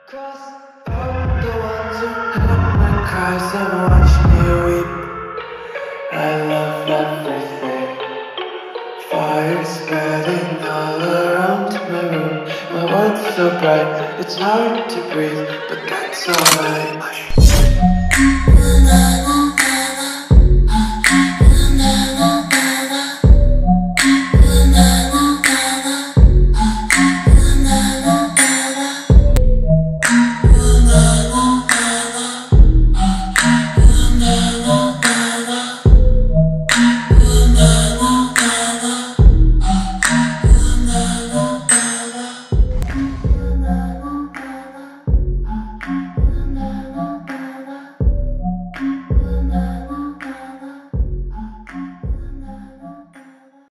'Cause I'm the ones who heard my cries and watched me weep. I love everything. Fire spreading all around my room. My world's so bright, it's hard to breathe, but that's alright.